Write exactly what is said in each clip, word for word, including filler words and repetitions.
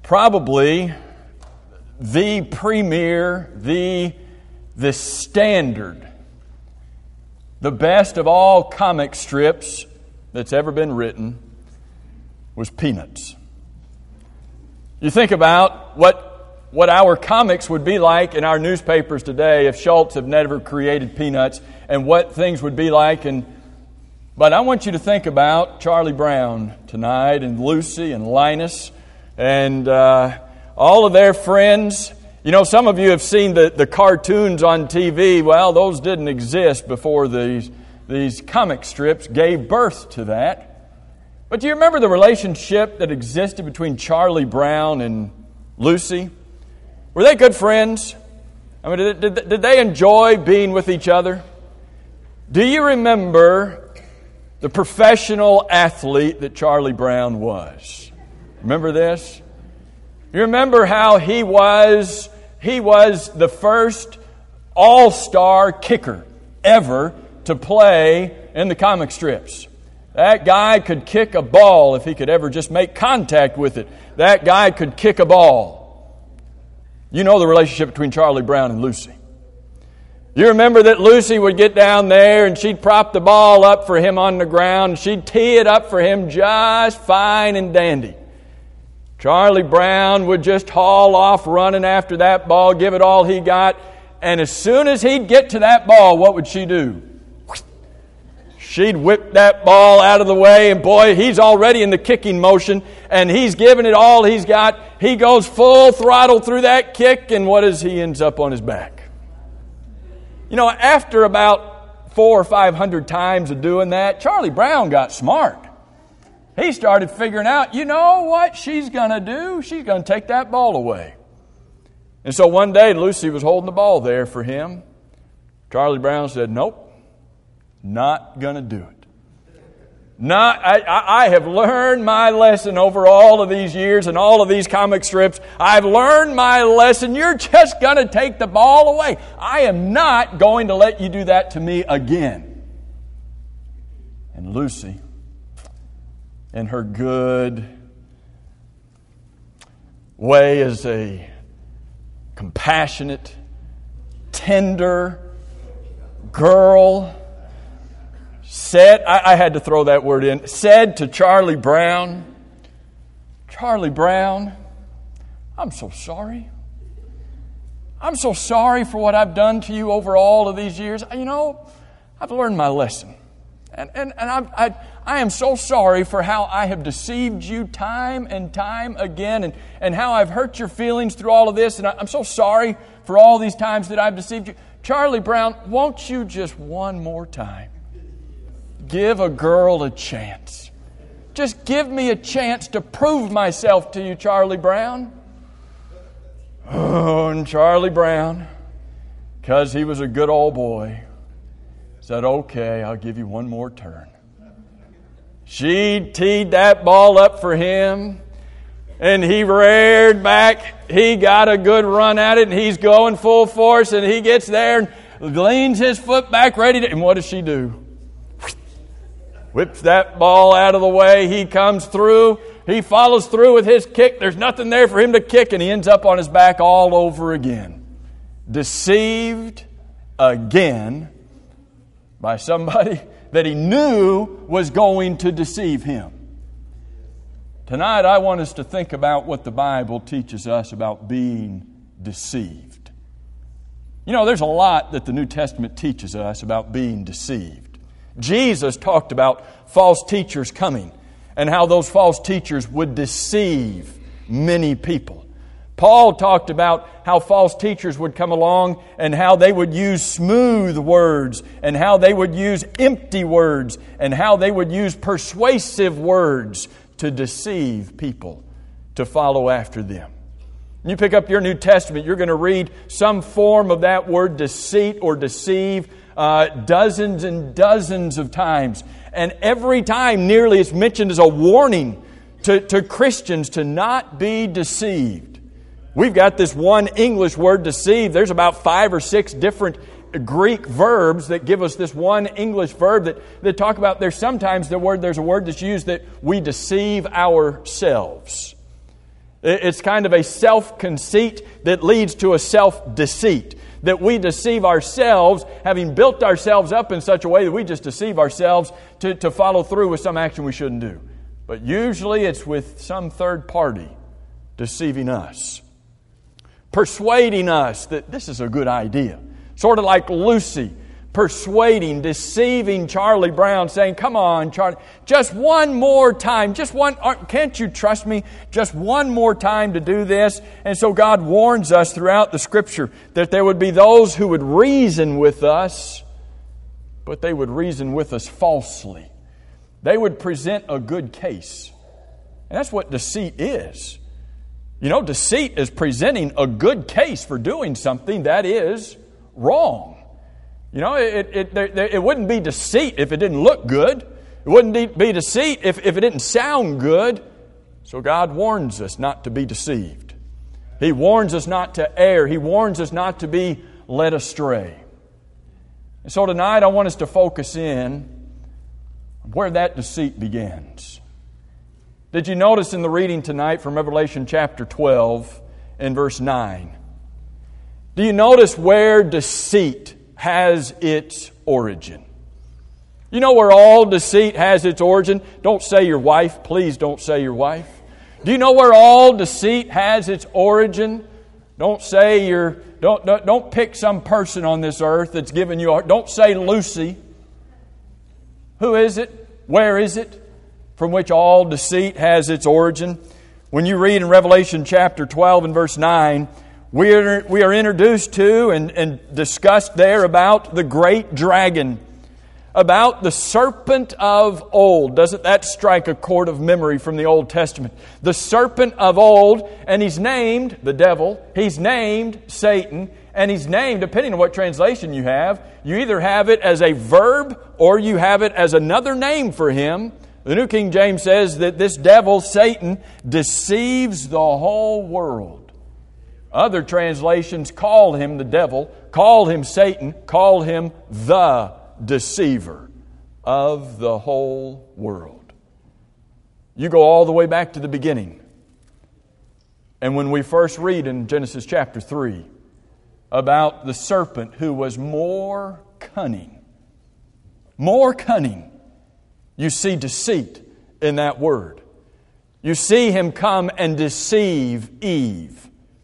probably the premier, the, the standard, the best of all comic strips that's ever been written was Peanuts. You think about what, what our comics would be like in our newspapers today if Schultz had never created Peanuts, and what things would be like. And But I want you to think about Charlie Brown tonight, and Lucy and Linus and uh, all of their friends. You know, some of you have seen the, the cartoons on T V. Well, those didn't exist before these, these comic strips gave birth to that. But do you remember the relationship that existed between Charlie Brown and Lucy? Were they good friends? I mean, did, did, did they enjoy being with each other? Do you remember the professional athlete that Charlie Brown was? Remember this? You remember how he was, he was the first all-star kicker ever to play in the comic strips. That guy could kick a ball if he could ever just make contact with it. That guy could kick a ball. You know the relationship between Charlie Brown and Lucy. You remember that Lucy would get down there and she'd prop the ball up for him on the ground. She'd tee it up for him just fine and dandy. Charlie Brown would just haul off running after that ball, give it all he got. And as soon as he'd get to that ball, what would she do? She'd whip that ball out of the way, and boy, he's already in the kicking motion, and he's giving it all he's got. He goes full throttle through that kick, and what does he ends up on his back? You know, after about four or five hundred times of doing that, Charlie Brown got smart. He started figuring out, you know what she's going to do? She's going to take that ball away. And so one day, Lucy was holding the ball there for him. Charlie Brown said, nope, not going to do it. Not, I, I have learned my lesson over all of these years and all of these comic strips. I've learned my lesson. You're just going to take the ball away. I am not going to let you do that to me again. And Lucy, in her good way as a compassionate, tender girl, said, I, I had to throw that word in, said to Charlie Brown, Charlie Brown, I'm so sorry. I'm so sorry for what I've done to you over all of these years. You know, I've learned my lesson. And, and, and I, I, I am so sorry for how I have deceived you time and time again, and, and how I've hurt your feelings through all of this. And I, I'm so sorry for all these times that I've deceived you. Charlie Brown, won't you just one more time give a girl a chance? Just give me a chance to prove myself to you, Charlie Brown. Oh, and Charlie Brown, because he was a good old boy, said, okay, I'll give you one more turn. She teed that ball up for him, and he reared back. He got a good run at it, and he's going full force, and he gets there and leans his foot back ready to... And what does she do? Whips that ball out of the way. He comes through. He follows through with his kick. There's nothing there for him to kick, and he ends up on his back all over again. Deceived again by somebody that he knew was going to deceive him. Tonight, I want us to think about what the Bible teaches us about being deceived. You know, there's a lot that the New Testament teaches us about being deceived. Jesus talked about false teachers coming and how those false teachers would deceive many people. Paul talked about how false teachers would come along and how they would use smooth words and how they would use empty words and how they would use persuasive words to deceive people to follow after them. When you pick up your New Testament, you're going to read some form of that word deceit or deceive uh, dozens and dozens of times. And every time nearly it's mentioned as a warning to, to Christians to not be deceived. We've got this one English word, deceive. There's about five or six different Greek verbs that give us this one English verb that, that talk about, there's sometimes the word, there's a word that's used that we deceive ourselves. It's kind of a self-conceit that leads to a self-deceit. That we deceive ourselves, having built ourselves up in such a way that we just deceive ourselves to, to follow through with some action we shouldn't do. But usually it's with some third party deceiving us, persuading us that this is a good idea. Sort of like Lucy persuading, deceiving Charlie Brown, saying, come on, Charlie, just one more time, just one, can't you trust me? Just one more time to do this. And so God warns us throughout the Scripture that there would be those who would reason with us, but they would reason with us falsely. They would present a good case. And that's what deceit is. You know, deceit is presenting a good case for doing something that is wrong. You know, it, it, it, it wouldn't be deceit if it didn't look good. It wouldn't be deceit if, if it didn't sound good. So God warns us not to be deceived. He warns us not to err. He warns us not to be led astray. And so tonight I want us to focus in on where that deceit begins. Did you notice in the reading tonight from Revelation chapter twelve and verse nine? Do you notice where deceit has its origin? You know where all deceit has its origin? Don't say your wife. Please don't say your wife. Do you know where all deceit has its origin? Don't say your, don't, don't, don't pick some person on this earth that's given you, don't say Lucy. Who is it? Where is it from which all deceit has its origin? When you read in Revelation chapter twelve and verse nine, We are, we are introduced to and, and discussed there about the great dragon, about the serpent of old. Doesn't that strike a chord of memory from the Old Testament? The serpent of old, and he's named the devil, he's named Satan, and he's named, depending on what translation you have, you either have it as a verb or you have it as another name for him. The New King James says that this devil, Satan, deceives the whole world. Other translations call him the devil, call him Satan, call him the deceiver of the whole world. You go all the way back to the beginning. And when we first read in Genesis chapter three about the serpent who was more cunning, more cunning, you see deceit in that word. You see him come and deceive Eve.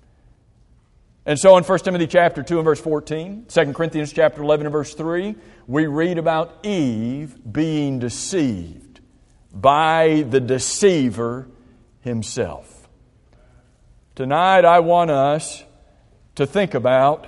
And so in First Timothy chapter two and verse fourteen, Second Corinthians chapter eleven and verse three, we read about Eve being deceived by the deceiver himself. Tonight I want us to think about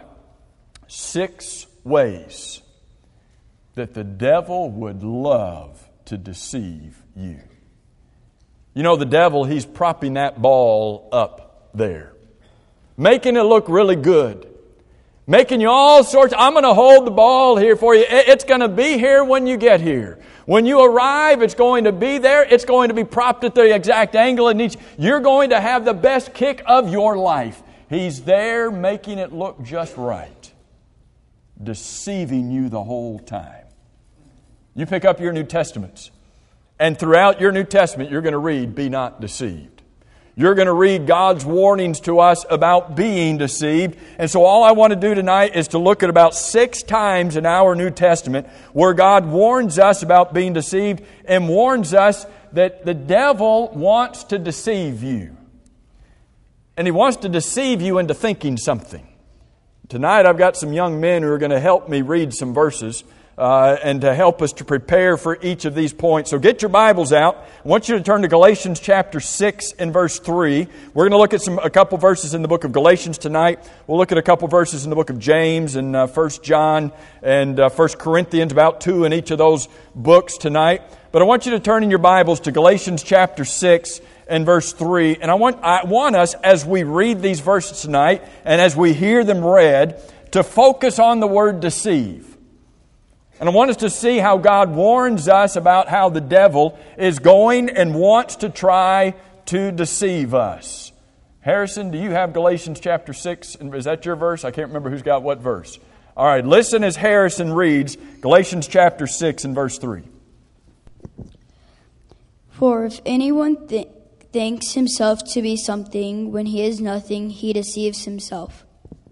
six ways that the devil would love to deceive you. You know, the devil, he's propping that ball up there, making it look really good, making you all sorts. I'm going to hold the ball here for you. It's going to be here when you get here. When you arrive, it's going to be there. It's going to be propped at the exact angle it needs. You're going to have the best kick of your life. He's there making it look just right, deceiving you the whole time. You pick up your New Testaments, and throughout your New Testament, you're going to read, "Be not deceived." You're going to read God's warnings to us about being deceived. And so all I want to do tonight is to look at about six times in our New Testament where God warns us about being deceived and warns us that the devil wants to deceive you. And he wants to deceive you into thinking something. Tonight I've got some young men who are going to help me read some verses Uh, and to help us to prepare for each of these points. So get your Bibles out. I want you to turn to Galatians chapter six and verse three. We're going to look at some a couple verses in the book of Galatians tonight. We'll look at a couple verses in the book of James and uh, First John and uh, First Corinthians, about two in each of those books tonight. But I want you to turn in your Bibles to Galatians chapter six and verse three. And I want, I want us, as we read these verses tonight and as we hear them read, to focus on the word deceive. And I want us to see how God warns us about how the devil is going and wants to try to deceive us. Harrison, do you have Galatians chapter six? Is that your verse? I can't remember who's got what verse. All right, listen as Harrison reads Galatians chapter six and verse three. For if anyone th- thinks himself to be something when he is nothing, he deceives himself.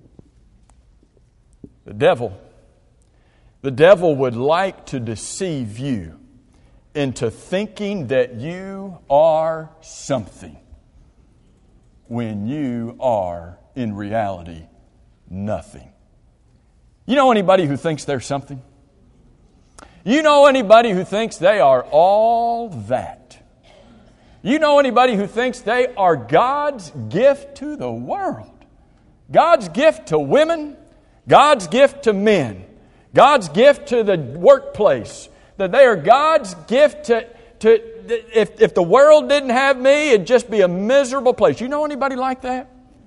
The devil, the devil would like to deceive you into thinking that you are something when you are, in reality, nothing. You know anybody who thinks they're something? You know anybody who thinks they are all that? You know anybody who thinks they are God's gift to the world? God's gift to women, God's gift to men, God's gift to the workplace, that they are God's gift to, to if, if the world didn't have me, it'd just be a miserable place. You know anybody like that?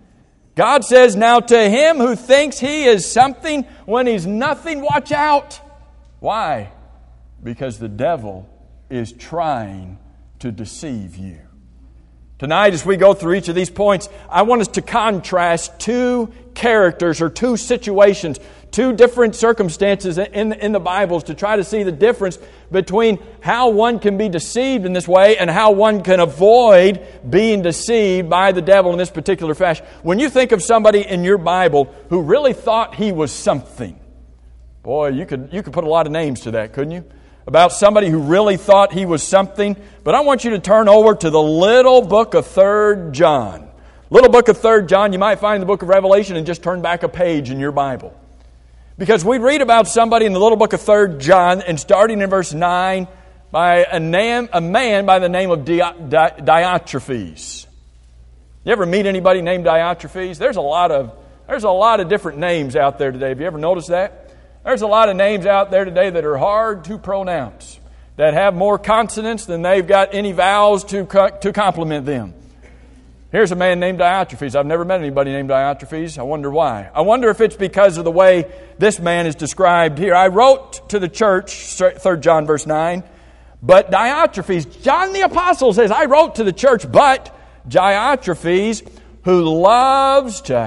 God says, now to him who thinks he is something when he's nothing, watch out. Why? Because the devil is trying to deceive you. Tonight, as we go through each of these points, I want us to contrast two characters or two situations, two different circumstances in, in the Bibles to try to see the difference between how one can be deceived in this way and how one can avoid being deceived by the devil in this particular fashion. When you think of somebody in your Bible who really thought he was something, boy, you could you could put a lot of names to that, couldn't you? About somebody who really thought he was something. But I want you to turn over to the little book of Third John. Little book of Third John, you might find the book of Revelation and just turn back a page in your Bible. Because we read about somebody in the little book of Third John, and starting in verse nine, by a, name, a man by the name of Di, Di, Diotrephes. You ever meet anybody named Diotrephes? There's a lot of there's a lot of different names out there today. Have you ever noticed that? There's a lot of names out there today that are hard to pronounce, that have more consonants than they've got any vowels to co- to complement them. Here's a man named Diotrephes. I've never met anybody named Diotrephes. I wonder why. I wonder if it's because of the way this man is described here. I wrote to the church, Third John verse nine, but Diotrephes, John the Apostle says, I wrote to the church, but Diotrephes, who loves to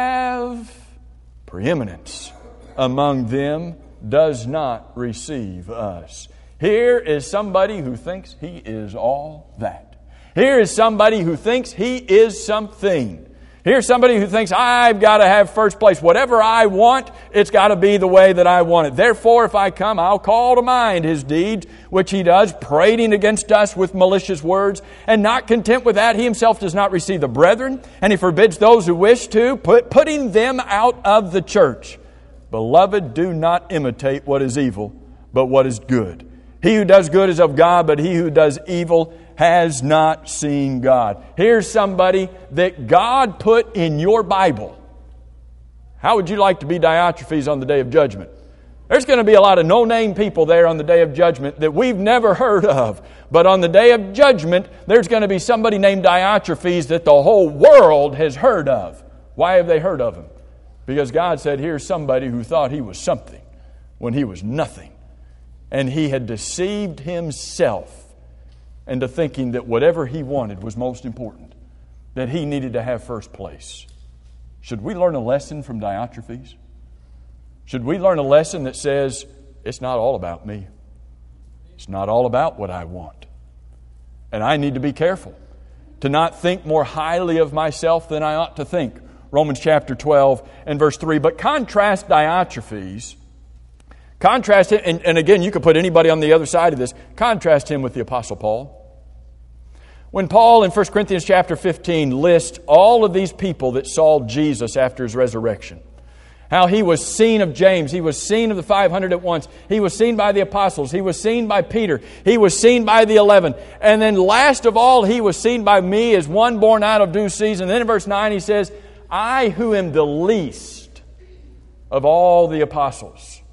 have preeminence among them, does not receive us. Here is somebody who thinks he is all that. Here is somebody who thinks he is something. Here's somebody who thinks, I've got to have first place. Whatever I want, it's got to be the way that I want it. Therefore, if I come, I'll call to mind his deeds, which he does, prating against us with malicious words. And not content with that, he himself does not receive the brethren, and he forbids those who wish to, put, putting them out of the church. Beloved, do not imitate what is evil, but what is good. He who does good is of God, but he who does evil has not seen God. Here's somebody that God put in your Bible. How would you like to be Diotrephes on the day of judgment? There's going to be a lot of no-name people there on the day of judgment that we've never heard of. But on the day of judgment, there's going to be somebody named Diotrephes that the whole world has heard of. Why have they heard of him? Because God said, here's somebody who thought he was something when he was nothing. And he had deceived himself into thinking that whatever he wanted was most important, that he needed to have first place. Should we learn a lesson from Diotrephes? Should we learn a lesson that says, it's not all about me. It's not all about what I want. And I need to be careful to not think more highly of myself than I ought to think. Romans chapter twelve and verse three. But contrast Diotrephes, contrast him, and, and again, you could put anybody on the other side of this, contrast him with the Apostle Paul. When Paul in First Corinthians chapter fifteen lists all of these people that saw Jesus after his resurrection, how he was seen of James, he was seen of the five hundred at once, he was seen by the apostles, he was seen by Peter, he was seen by the eleven, and then last of all, he was seen by me as one born out of due season. And then in verse nine he says, I who am the least of all the apostles.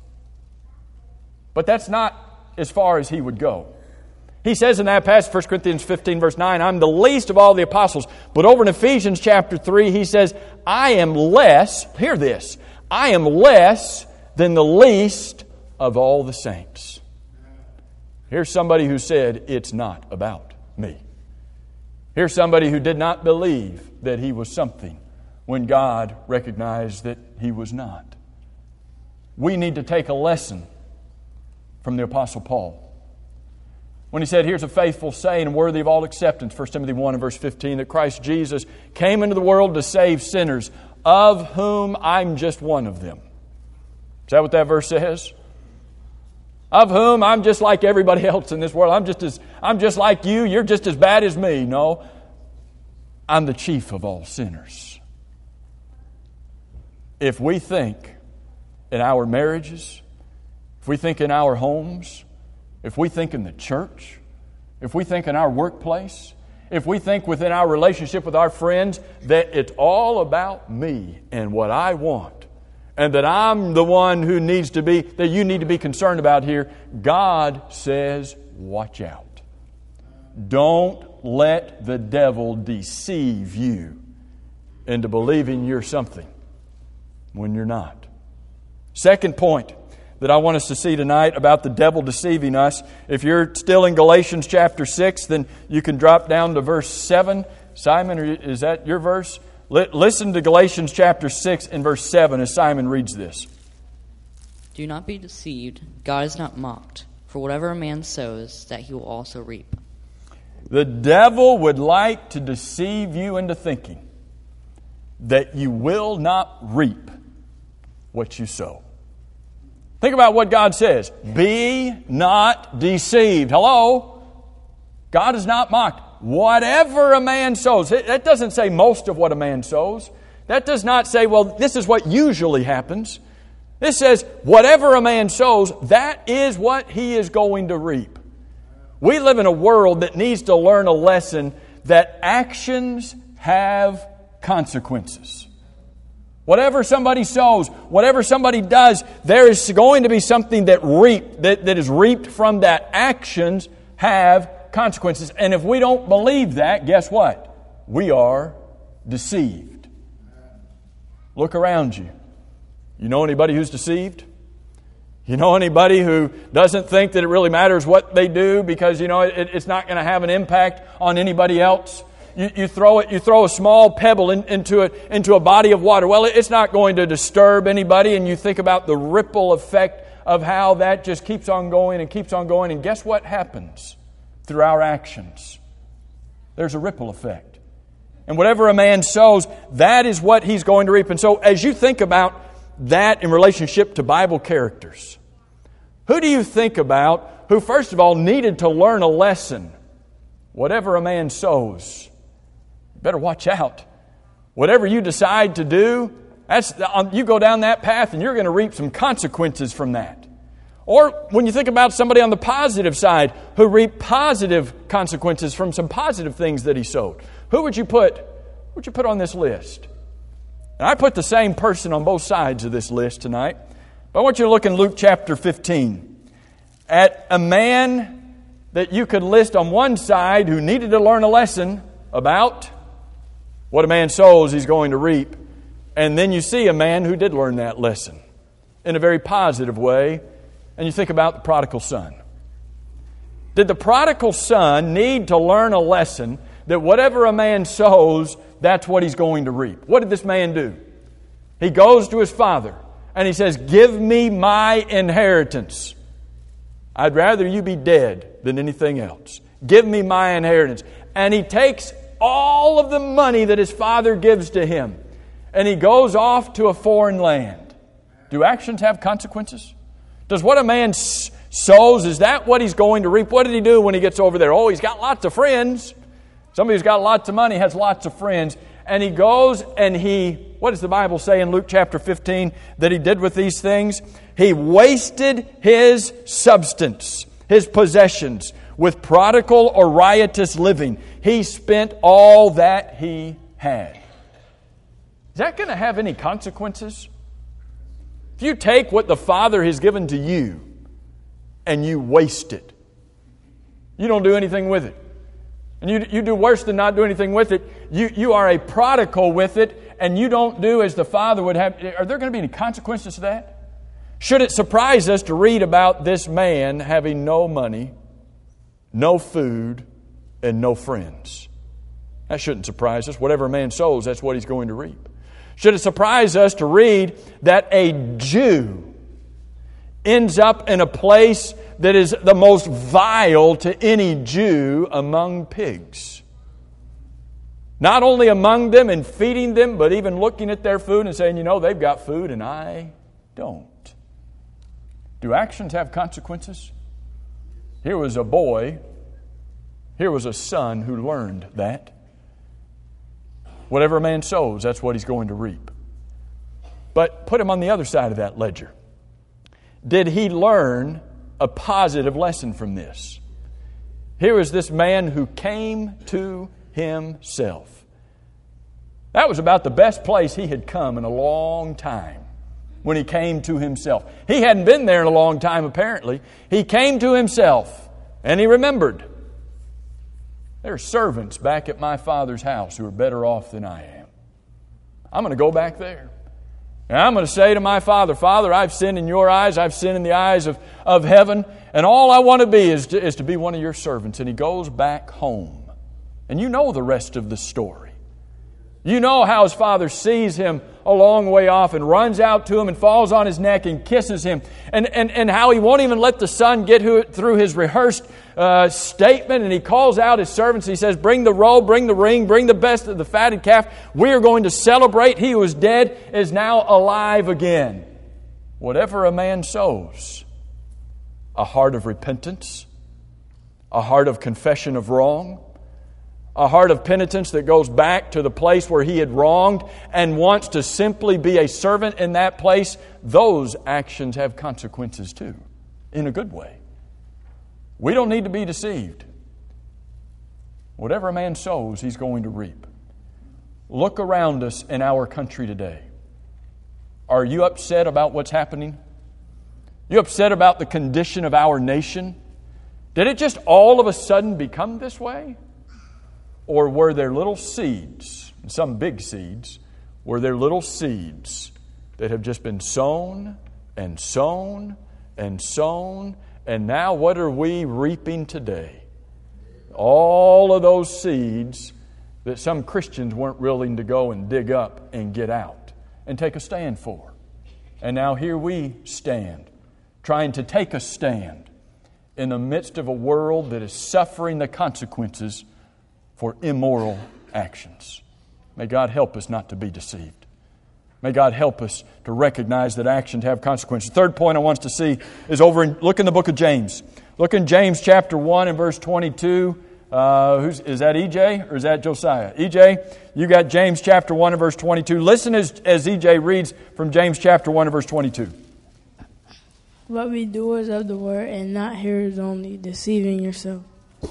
But that's not as far as he would go. He says in that passage, First Corinthians fifteen, verse nine, I'm the least of all the apostles. But over in Ephesians chapter three, he says, I am less, hear this, I am less than the least of all the saints. Here's somebody who said, it's not about me. Here's somebody who did not believe that he was something when God recognized that he was not. We need to take a lesson from the Apostle Paul. when he said, here's a faithful saying and worthy of all acceptance, First Timothy one and verse fifteen, that Christ Jesus came into the world to save sinners, of whom I'm just one of them. Is that what that verse says? Of whom I'm just like everybody else in this world. I'm just as I'm just like you. You're just as bad as me. No, I'm the chief of all sinners. If we think in our marriages, if we think in our homes, if we think in the church, if we think in our workplace, if we think within our relationship with our friends that it's all about me and what I want, and that I'm the one who needs to be, that you need to be concerned about here, God says, watch out. Don't let the devil deceive you into believing you're something when you're not. Second point that I want us to see tonight about the devil deceiving us. If you're still in Galatians chapter six, then you can drop down to verse seven. Simon, is that your verse? Listen to Galatians chapter six and verse seven as Simon reads this. Do not be deceived. God is not mocked. For whatever a man sows, that he will also reap. The devil would like to deceive you into thinking that you will not reap what you sow. Think about what God says. Be not deceived. Hello? God is not mocked. Whatever a man sows. That doesn't say most of what a man sows. That does not say, well, this is what usually happens. This says, whatever a man sows, that is what he is going to reap. We live in a world that needs to learn a lesson that actions have consequences. Whatever somebody sows, whatever somebody does, there is going to be something that reap that, that is reaped from that. Actions have consequences. And if we don't believe that, guess what? We are deceived. Look around you. You know anybody who's deceived? You know anybody who doesn't think that it really matters what they do because, you know, it, it's not going to have an impact on anybody else? You, you throw it. You throw a small pebble in, into a into a body of water. Well, it's not going to disturb anybody. And you think about the ripple effect of how that just keeps on going and keeps on going. And guess what happens through our actions? There's a ripple effect. And whatever a man sows, that is what he's going to reap. And so, as you think about that in relationship to Bible characters, who do you think about who, first of all, needed to learn a lesson? Whatever a man sows. Better watch out. Whatever you decide to do, that's you go down that path and you're going to reap some consequences from that. Or when you think about somebody on the positive side who reaped positive consequences from some positive things that he sowed, who would you put? Who would you put on this list? And I put the same person on both sides of this list tonight. But I want you to look in Luke chapter fifteen at a man that you could list on one side who needed to learn a lesson about what a man sows, he's going to reap. And then you see a man who did learn that lesson in a very positive way. And you think about the prodigal son. Did the prodigal son need to learn a lesson that whatever a man sows, that's what he's going to reap? What did this man do? He goes to his father and he says, give me my inheritance. I'd rather you be dead than anything else. Give me my inheritance. And he takes all of the money that his father gives to him and he goes off to a foreign land. Do actions have consequences? Does what a man sows, is that what he's going to reap? What did he do when he gets over there? Oh, he's got lots of friends. Somebody who's got lots of money has lots of friends. And he goes and he, what does the Bible say in Luke chapter fifteen that he did with these things? He wasted his substance, his possessions, with prodigal or riotous living. He spent all that he had. Is that going to have any consequences? If you take what the Father has given to you and you waste it, you don't do anything with it. And you, you do worse than not do anything with it. You, you are a prodigal with it and you don't do as the Father would have. Are there going to be any consequences to that? Should it surprise us to read about this man having no money, no food, and no friends? That shouldn't surprise us. Whatever a man sows, that's what he's going to reap. Should it surprise us to read that a Jew ends up in a place that is the most vile to any Jew among pigs. Not only among them and feeding them, but even looking at their food and saying, you know, they've got food and I don't. Do actions have consequences? Here was a boy, here was a son who learned that. Whatever a man sows, that's what he's going to reap. But put him on the other side of that ledger. Did he learn a positive lesson from this? Here is this man who came to himself. That was about the best place he had come in a long time, when he came to himself. He hadn't been there in a long time, apparently. He came to himself, and he remembered, there are servants back at my Father's house who are better off than I am. I'm going to go back there. And I'm going to say to my Father, Father, I've sinned in your eyes, I've sinned in the eyes of, of heaven, and all I want to be is to, is to be one of your servants. And he goes back home. And you know the rest of the story. You know how his father sees him a long way off and runs out to him and falls on his neck and kisses him. And, and, and how he won't even let the son get who, through his rehearsed uh, statement. And he calls out his servants. He says, bring the robe, bring the ring, bring the best of the fatted calf. We are going to celebrate. He who was dead is now alive again. Whatever a man sows, a heart of repentance, a heart of confession of wrong, a heart of penitence that goes back to the place where he had wronged and wants to simply be a servant in that place, those actions have consequences too, in a good way. We don't need to be deceived. Whatever a man sows, he's going to reap. Look around us in our country today. Are you upset about what's happening? You upset about the condition of our nation? Did it just all of a sudden become this way? Or were there little seeds, some big seeds, were there little seeds that have just been sown and sown and sown, and now what are we reaping today? All of those seeds that some Christians weren't willing to go and dig up and get out and take a stand for. And now here we stand, trying to take a stand in the midst of a world that is suffering the consequences for immoral actions. May God help us not to be deceived. May God help us to recognize that actions have consequences. The third point I want us to see is over in, look in the book of James. Look in James chapter one and verse twenty-two. Uh, who's, is that E J or is that Josiah? E J, you got James chapter one and verse twenty-two. Listen as, as E J reads from James chapter one and verse twenty-two. But be doers of the word and not hearers only, deceiving yourself.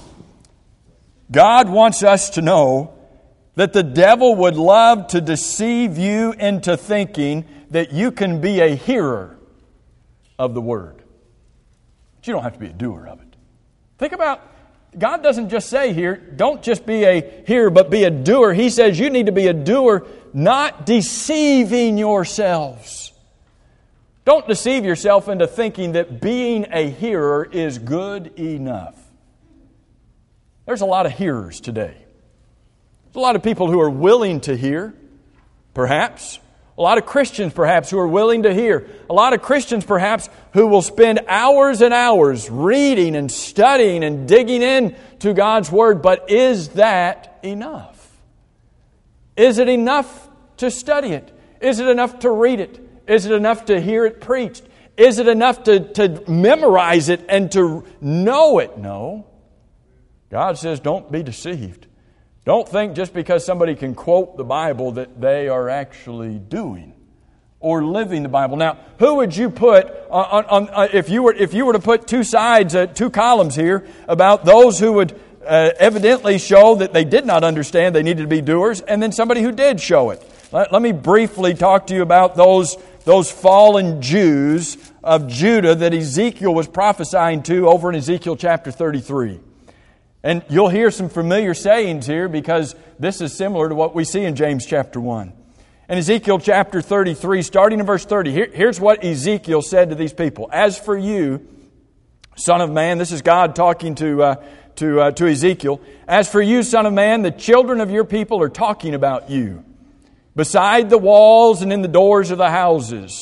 God wants us to know that the devil would love to deceive you into thinking that you can be a hearer of the Word. But you don't have to be a doer of it. Think about, God doesn't just say here, don't just be a hearer, but be a doer. He says you need to be a doer, not deceiving yourselves. Don't deceive yourself into thinking that being a hearer is good enough. There's a lot of hearers today. There's a lot of people who are willing to hear, perhaps. A lot of Christians, perhaps, who are willing to hear. A lot of Christians, perhaps, who will spend hours and hours reading and studying and digging in to God's Word. But is that enough? Is it enough to study it? Is it enough to read it? Is it enough to hear it preached? Is it enough to, to memorize it and to know it? No. God says, don't be deceived. Don't think just because somebody can quote the Bible that they are actually doing or living the Bible. Now, who would you put on, on, on if you were if you were to put two sides, uh, two columns here about those who would uh, evidently show that they did not understand they needed to be doers, and then somebody who did show it? Let, let me briefly talk to you about those those fallen Jews of Judah that Ezekiel was prophesying to over in Ezekiel chapter thirty-three. And you'll hear some familiar sayings here because this is similar to what we see in James chapter one. In Ezekiel chapter thirty-three, starting in verse thirty, here, here's what Ezekiel said to these people. As for you, son of man, this is God talking to, uh, to, uh, to Ezekiel. As for you, son of man, the children of your people are talking about you. Beside the walls and in the doors of the houses,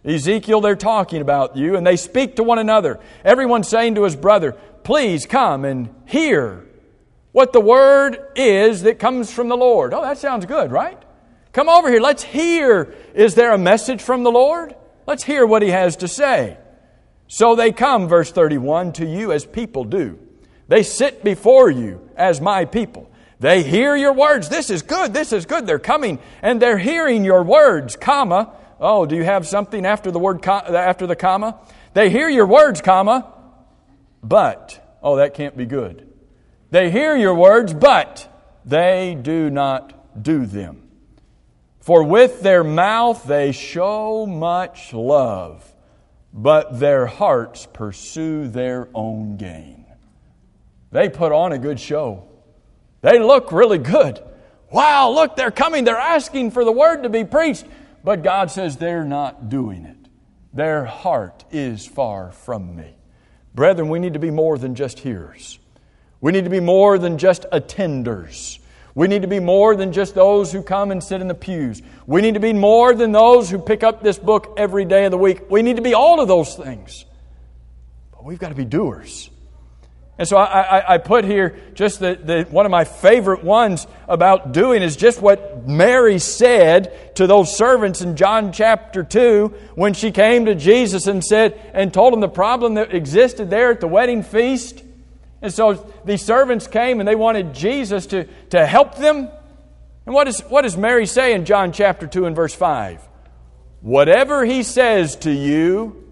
Ezekiel, they're talking about you, and they speak to one another. Everyone saying to his brother, please come and hear what the word is that comes from the Lord. Oh, that sounds good, right? Come over here. Let's hear. Is there a message from the Lord? Let's hear what He has to say. So they come, verse thirty-one, to you as people do. They sit before you as my people. They hear your words. This is good. This is good. They're coming and they're hearing your words, comma. Oh, do you have something after the word, after the comma? They hear your words, comma, but, oh, that can't be good. They hear your words, but they do not do them. For with their mouth they show much love, but their hearts pursue their own gain. They put on a good show. They look really good. Wow, look, they're coming. They're asking for the word to be preached. But God says they're not doing it. Their heart is far from me. Brethren, we need to be more than just hearers. We need to be more than just attenders. We need to be more than just those who come and sit in the pews. We need to be more than those who pick up this book every day of the week. We need to be all of those things. But we've got to be doers. And so I, I, I put here just the, the, one of my favorite ones about doing is just what Mary said to those servants in John chapter two when she came to Jesus and said and told him the problem that existed there at the wedding feast. And so these servants came and they wanted Jesus to, to help them. And what, is, what does Mary say in John chapter two and verse five? Whatever He says to you,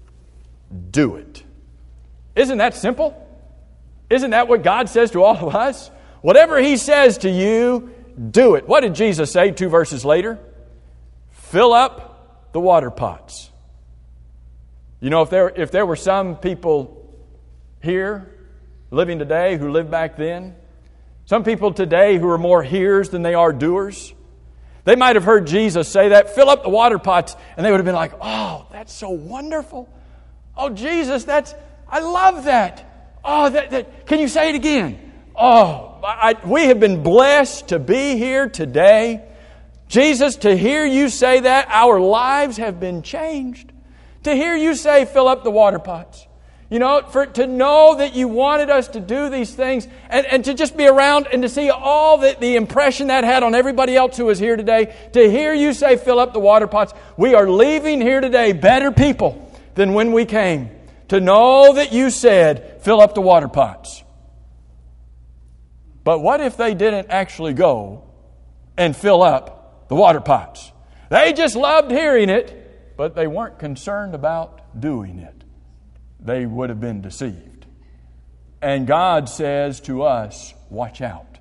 do it. Isn't that simple? Isn't that what God says to all of us? Whatever He says to you, do it. What did Jesus say two verses later? Fill up the water pots. You know, if there, if there were some people here living today who lived back then, some people today who are more hearers than they are doers, they might have heard Jesus say that, fill up the water pots, and they would have been like, oh, that's so wonderful. Oh, Jesus, that's, I love that. Oh, that, that, can you say it again? Oh, I, we have been blessed to be here today. Jesus, to hear you say that, our lives have been changed. To hear you say, fill up the water pots. You know, for to know that you wanted us to do these things and, and to just be around and to see all the, the impression that had on everybody else who was here today. To hear you say, fill up the water pots. We are leaving here today better people than when we came. To know that you said, fill up the water pots. But what if they didn't actually go and fill up the water pots? They just loved hearing it, but they weren't concerned about doing it. They would have been deceived. And God says to us, watch out.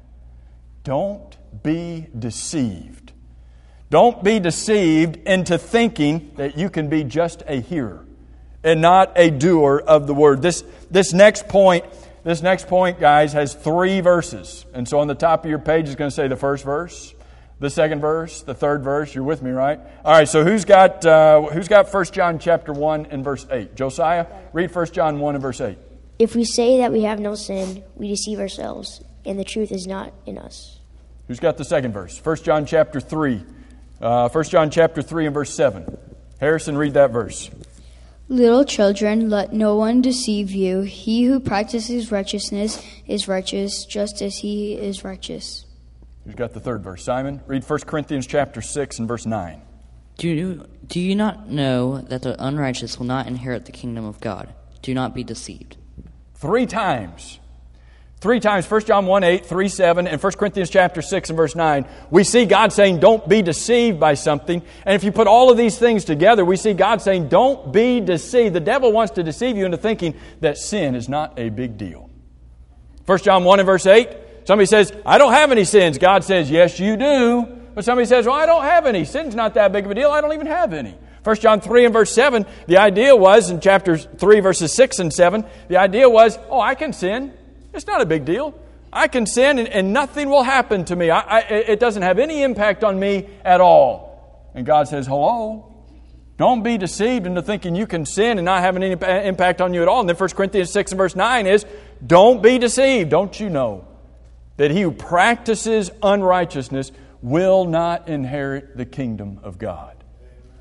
Don't be deceived. Don't be deceived into thinking that you can be just a hearer and not a doer of the word. This, this next point, this next point, guys, has three verses. And so on the top of your page is going to say the first verse, the second verse, the third verse. You're with me, right? All right, so who's got uh, who's got First John chapter one and verse eight? Josiah, read First John one and verse eight. If we say that we have no sin, we deceive ourselves, and the truth is not in us. Who's got the second verse? First John chapter three. Uh, First John chapter three and verse seven. Harrison, read that verse. Little children, let no one deceive you. He who practices righteousness is righteous, just as he is righteous. Who's got the third verse? Simon, read First Corinthians chapter six and verse nine. Do you, do you not know that the unrighteous will not inherit the kingdom of God? Do not be deceived. Three times. Three times, First John one eight, three seven, and First Corinthians chapter six and verse nine, we see God saying, don't be deceived by something. And if you put all of these things together, we see God saying, don't be deceived. The devil wants to deceive you into thinking that sin is not a big deal. First John one and verse eight, somebody says, I don't have any sins. God says, yes, you do. But somebody says, well, I don't have any. Sin's not that big of a deal. I don't even have any. First John three and verse seven, the idea was, in chapter three, verses six and seven, the idea was, oh, I can sin. It's not a big deal. I can sin and, and nothing will happen to me. I, I, it doesn't have any impact on me at all. And God says, hello, don't be deceived into thinking you can sin and not have any impact on you at all. And then First Corinthians six and verse nine is, don't be deceived. Don't you know that he who practices unrighteousness will not inherit the kingdom of God?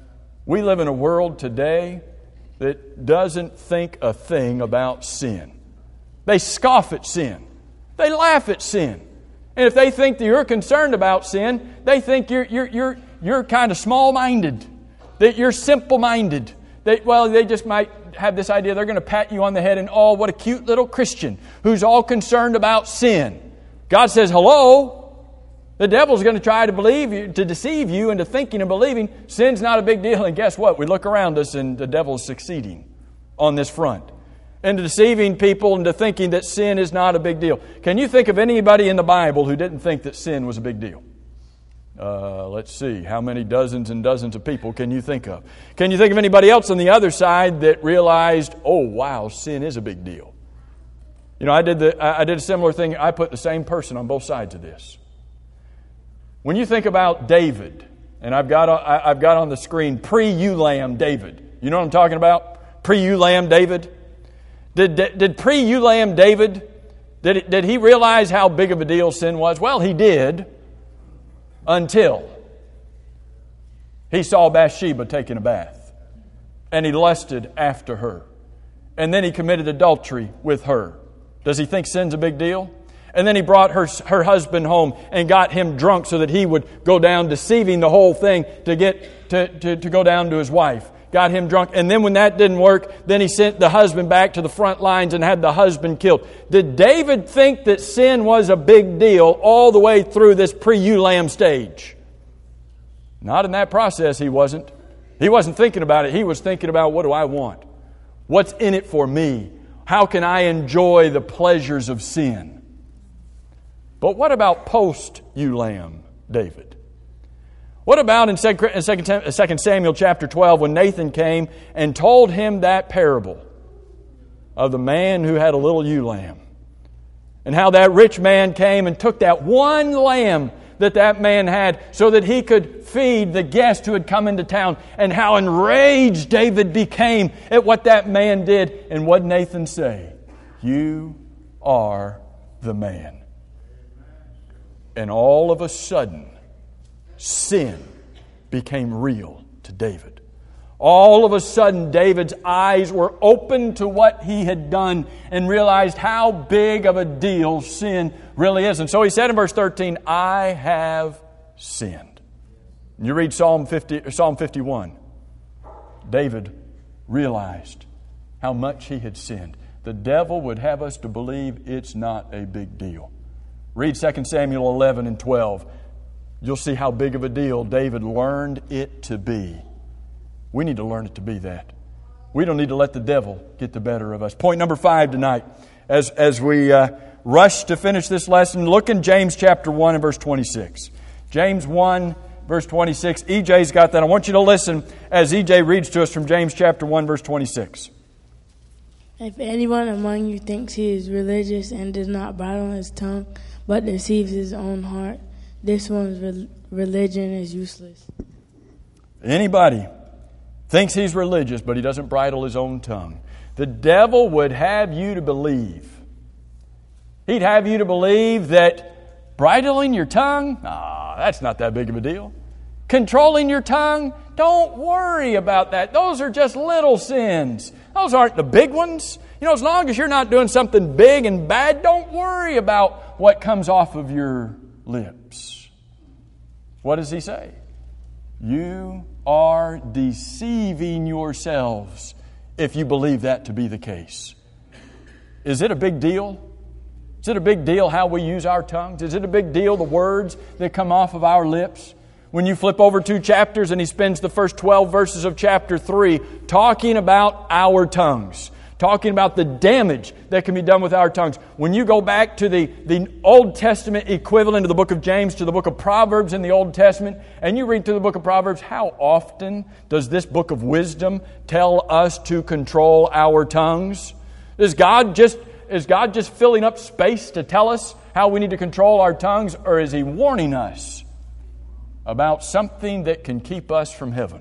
We live in a world today that doesn't think a thing about sin. They scoff at sin. They laugh at sin. And if they think that you're concerned about sin, they think you're you're you're you're kind of small-minded, that you're simple-minded. They, well, they just might have this idea they're going to pat you on the head and, oh, what a cute little Christian who's all concerned about sin. God says, hello. The devil's going to try to believe you, to deceive you into thinking and believing sin's not a big deal. And guess what? We look around us and the devil's succeeding on this front. Into deceiving people into thinking that sin is not a big deal. Can you think of anybody in the Bible who didn't think that sin was a big deal? Uh, let's see. How many dozens and dozens of people can you think of? Can you think of anybody else on the other side that realized, oh, wow, sin is a big deal? You know, I did the I did a similar thing. I put the same person on both sides of this. When you think about David, and I've got I've got on the screen pre-Ulam David. You know what I'm talking about? Pre-Ulam David. Did did pre-Ulam David, did did he realize how big of a deal sin was? Well, he did, until he saw Bathsheba taking a bath, and he lusted after her, and then he committed adultery with her. Does he think sin's a big deal? And then he brought her her husband home and got him drunk so that he would go down, deceiving the whole thing to get to, to, to go down to his wife. Got him drunk. And then when that didn't work, then he sent the husband back to the front lines and had the husband killed. Did David think that sin was a big deal all the way through this pre-Ulam stage? Not in that process, he wasn't. He wasn't thinking about it. He was thinking about, what do I want? What's in it for me? How can I enjoy the pleasures of sin? But what about post-Ulam David? What about in Second Samuel chapter twelve when Nathan came and told him that parable of the man who had a little ewe lamb, and how that rich man came and took that one lamb that that man had so that he could feed the guest who had come into town, and how enraged David became at what that man did. And what did Nathan say? You are the man. And all of a sudden, sin became real to David. All of a sudden, David's eyes were open to what he had done and realized how big of a deal sin really is. And so he said in verse thirteen, I have sinned. And you read Psalm fifty, Psalm fifty-one. David realized how much he had sinned. The devil would have us to believe it's not a big deal. Read Second Samuel eleven and twelve. You'll see how big of a deal David learned it to be. We need to learn it to be that. We don't need to let the devil get the better of us. Point number five tonight, as, as we uh, rush to finish this lesson, look in James chapter one and verse twenty-six. James one, verse twenty-six. E J's got that. I want you to listen as E J reads to us from James chapter one, verse twenty-six. If anyone among you thinks he is religious and does not bridle his tongue, but deceives his own heart, this one's re- religion is useless. Anybody thinks he's religious, but he doesn't bridle his own tongue. The devil would have you to believe. He'd have you to believe that bridling your tongue, ah, that's not that big of a deal. Controlling your tongue, don't worry about that. Those are just little sins. Those aren't the big ones. You know, as long as you're not doing something big and bad, don't worry about what comes off of your lips. What does he say? You are deceiving yourselves if you believe that to be the case. Is it a big deal? Is it a big deal how we use our tongues? Is it a big deal the words that come off of our lips? When you flip over two chapters and he spends the first twelve verses of chapter three talking about our tongues, talking about the damage that can be done with our tongues. When you go back to the, the Old Testament equivalent of the book of James, to the book of Proverbs in the Old Testament, and you read through the book of Proverbs, how often does this book of wisdom tell us to control our tongues? Is God just, is God just filling up space to tell us how we need to control our tongues, or is He warning us about something that can keep us from heaven?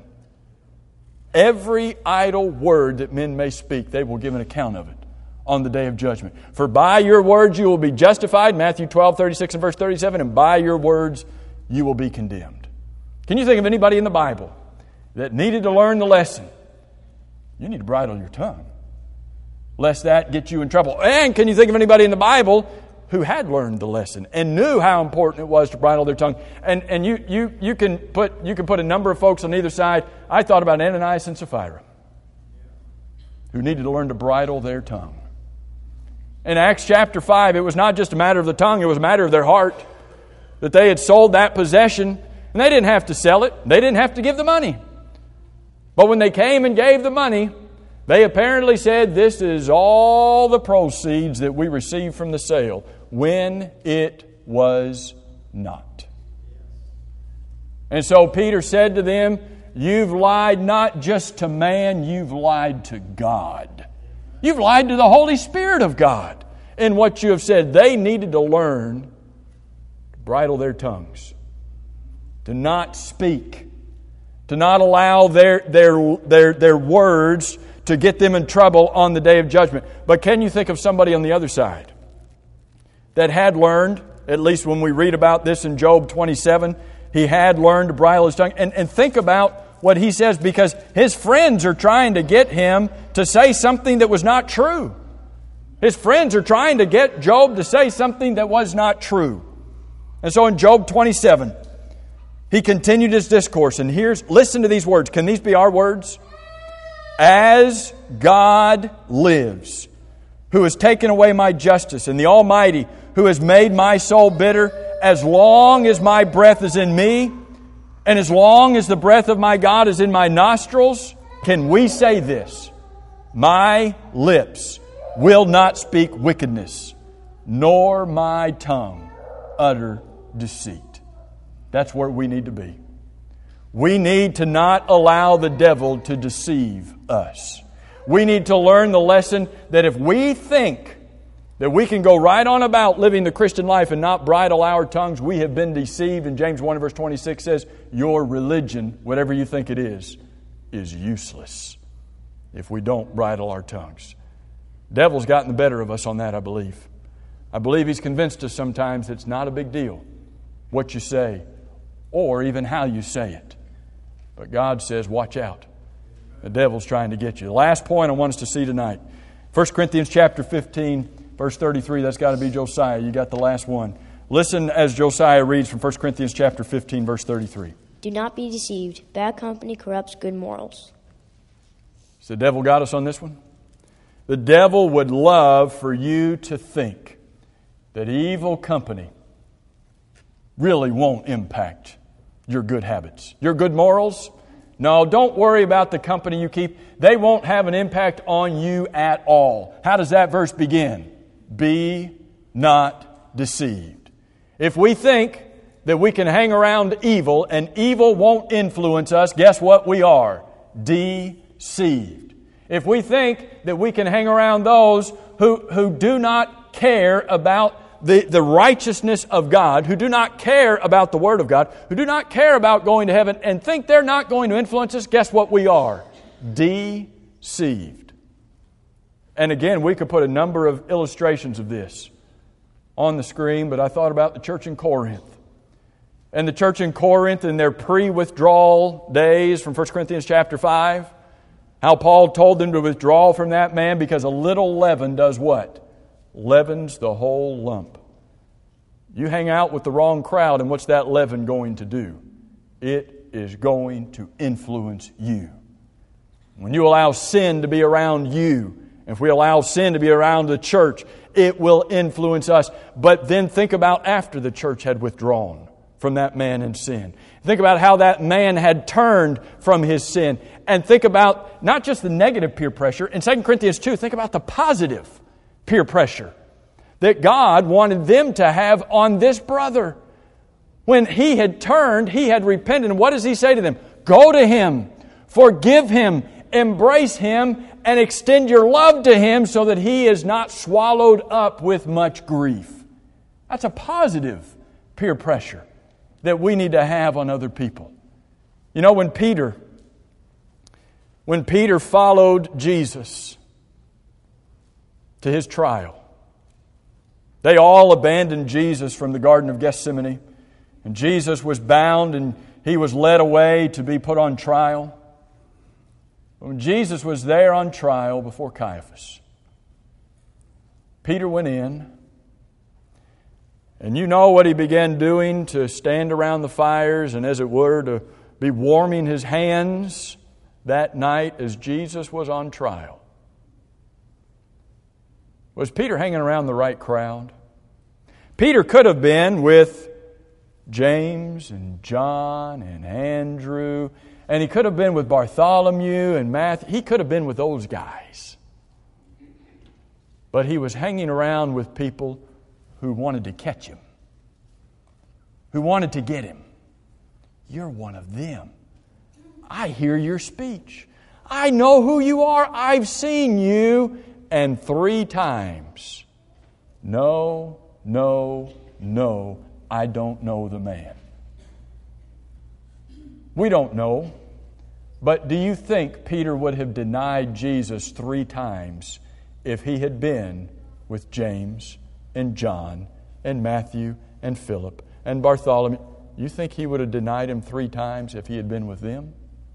Every idle word that men may speak, they will give an account of it on the day of judgment. For by your words you will be justified, Matthew twelve, thirty-six and verse thirty-seven, and by your words you will be condemned. Can you think of anybody in the Bible that needed to learn the lesson, you need to bridle your tongue, lest that get you in trouble. And can you think of anybody in the Bible who had learned the lesson and knew how important it was to bridle their tongue? And and you you you can put you can put a number of folks on either side. I thought about Ananias and Sapphira, who needed to learn to bridle their tongue. In Acts chapter five, it was not just a matter of the tongue, it was a matter of their heart. That they had sold that possession, and they didn't have to sell it. They didn't have to give the money. But when they came and gave the money, they apparently said, "This is all the proceeds that we received from the sale," when it was not. And so Peter said to them, "You've lied not just to man, you've lied to God. You've lied to the Holy Spirit of God in what you have said." They needed to learn to bridle their tongues, to not speak, to not allow their, their, their, their words to get them in trouble on the day of judgment. But can you think of somebody on the other side that had learned, at least when we read about this in Job twenty-seven, he had learned to bridle his tongue? And, and think about what he says, because his friends are trying to get him to say something that was not true. His friends are trying to get Job to say something that was not true. And so in Job twenty-seven, he continued his discourse. And here's, listen to these words. Can these be our words? "As God lives, who has taken away my justice, and the Almighty, who has made my soul bitter, as long as my breath is in me, and as long as the breath of my God is in my nostrils, can we say this: my lips will not speak wickedness, nor my tongue utter deceit." That's where we need to be. We need to not allow the devil to deceive us. We need to learn the lesson that if we think that we can go right on about living the Christian life and not bridle our tongues, we have been deceived. And James one verse twenty-six says, your religion, whatever you think it is, is useless if we don't bridle our tongues. Devil's gotten the better of us on that, I believe. I believe he's convinced us sometimes it's not a big deal what you say or even how you say it. But God says, watch out. The devil's trying to get you. The last point I want us to see tonight, First Corinthians chapter fifteen, verse thirty-three. That's got to be Josiah. You got the last one. Listen as Josiah reads from First Corinthians chapter fifteen, verse thirty-three. Do not be deceived. Bad company corrupts good morals. So the devil got us on this one? The devil would love for you to think that evil company really won't impact your good habits, your good morals. No, don't worry about the company you keep. They won't have an impact on you at all. How does that verse begin? Be not deceived. If we think that we can hang around evil and evil won't influence us, guess what we are? Deceived. If we think that we can hang around those who, who do not care about the, the righteousness of God, who do not care about the Word of God, who do not care about going to heaven and think they're not going to influence us, guess what we are? Deceived. And again, we could put a number of illustrations of this on the screen, but I thought about the church in Corinth. And the church in Corinth in their pre-withdrawal days from First Corinthians chapter five, how Paul told them to withdraw from that man because a little leaven does what? Leavens the whole lump. You hang out with the wrong crowd, and what's that leaven going to do? It is going to influence you. When you allow sin to be around you, if we allow sin to be around the church, it will influence us. But then think about after the church had withdrawn from that man in sin. Think about how that man had turned from his sin. And think about not just the negative peer pressure. In Second Corinthians two, think about the positive peer pressure that God wanted them to have on this brother. When he had turned, he had repented. And what does he say to them? Go to him, forgive him, embrace him, and extend your love to him so that he is not swallowed up with much grief. That's a positive peer pressure that we need to have on other people. You know, when Peter, when Peter followed Jesus to his trial, they all abandoned Jesus from the Garden of Gethsemane. And Jesus was bound and he was led away to be put on trial. When Jesus was there on trial before Caiaphas, Peter went in, and you know what he began doing to stand around the fires and, as it were, to be warming his hands that night as Jesus was on trial. Was Peter hanging around the right crowd? Peter could have been with James and John and Andrew, and he could have been with Bartholomew and Matthew. He could have been with those guys. But he was hanging around with people who wanted to catch him, who wanted to get him. You're one of them. I hear your speech. I know who you are. I've seen you. And three times, no, no, no, I don't know the man. We don't know. But do you think Peter would have denied Jesus three times if he had been with James and John and Matthew and Philip and Bartholomew? You think he would have denied him three times if he had been with them?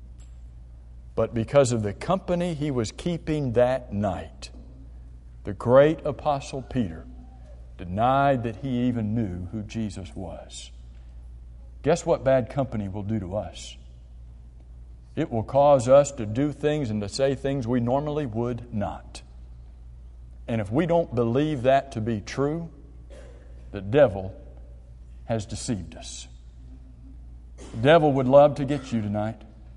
But because of the company he was keeping that night, the great Apostle Peter denied that he even knew who Jesus was. Guess what bad company will do to us? It will cause us to do things and to say things we normally would not. And if we don't believe that to be true, the devil has deceived us. The devil would love to get you tonight.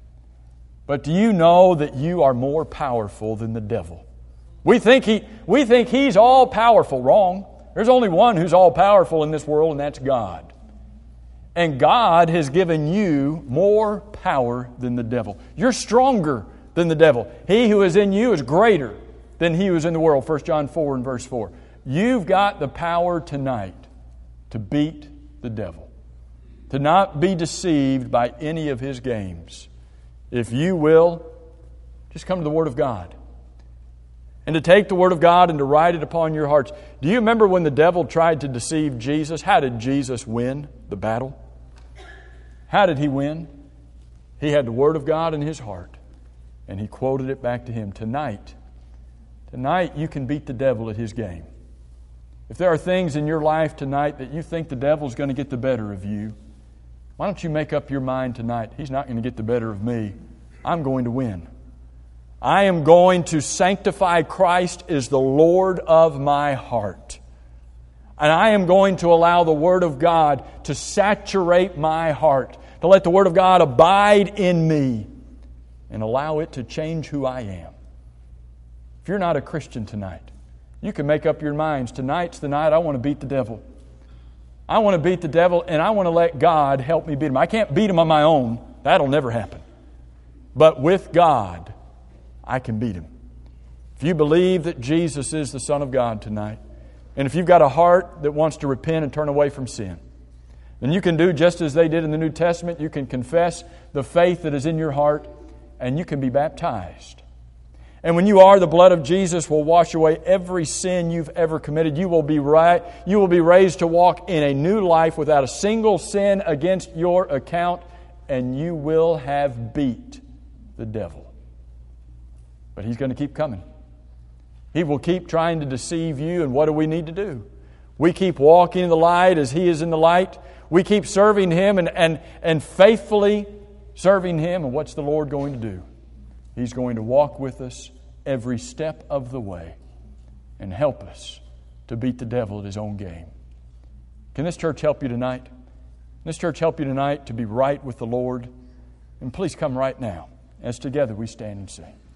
But do you know that you are more powerful than the devil? We think he, we think he's all powerful. Wrong. There's only one who's all powerful in this world, and that's God. And God has given you more power than the devil. You're stronger than the devil. He who is in you is greater than he who is in the world. First John four and verse four. You've got the power tonight to beat the devil, to not be deceived by any of his games. If you will, just come to the Word of God. And to take the Word of God and to write it upon your hearts. Do you remember when the devil tried to deceive Jesus? How did Jesus win the battle? How did he win? He had the Word of God in his heart, and he quoted it back to him. Tonight, tonight you can beat the devil at his game. If there are things in your life tonight that you think the devil's going to get the better of you, why don't you make up your mind tonight? He's not going to get the better of me. I'm going to win. I am going to sanctify Christ as the Lord of my heart. And I am going to allow the Word of God to saturate my heart, to let the Word of God abide in me and allow it to change who I am. If you're not a Christian tonight, you can make up your minds. Tonight's the night I want to beat the devil. I want to beat the devil, and I want to let God help me beat him. I can't beat him on my own. That'll never happen. But with God, I can beat him. If you believe that Jesus is the Son of God tonight, and if you've got a heart that wants to repent and turn away from sin, then you can do just as they did in the New Testament. You can confess the faith that is in your heart, and you can be baptized. And when you are, the blood of Jesus will wash away every sin you've ever committed. You will be right, you will be raised to walk in a new life without a single sin against your account, and you will have beat the devil. But he's going to keep coming. He will keep trying to deceive you, and what do we need to do? We keep walking in the light as He is in the light. We keep serving Him and, and, and faithfully serving Him. And what's the Lord going to do? He's going to walk with us every step of the way and help us to beat the devil at his own game. Can this church help you tonight? Can this church help you tonight to be right with the Lord? And please come right now as together we stand and sing.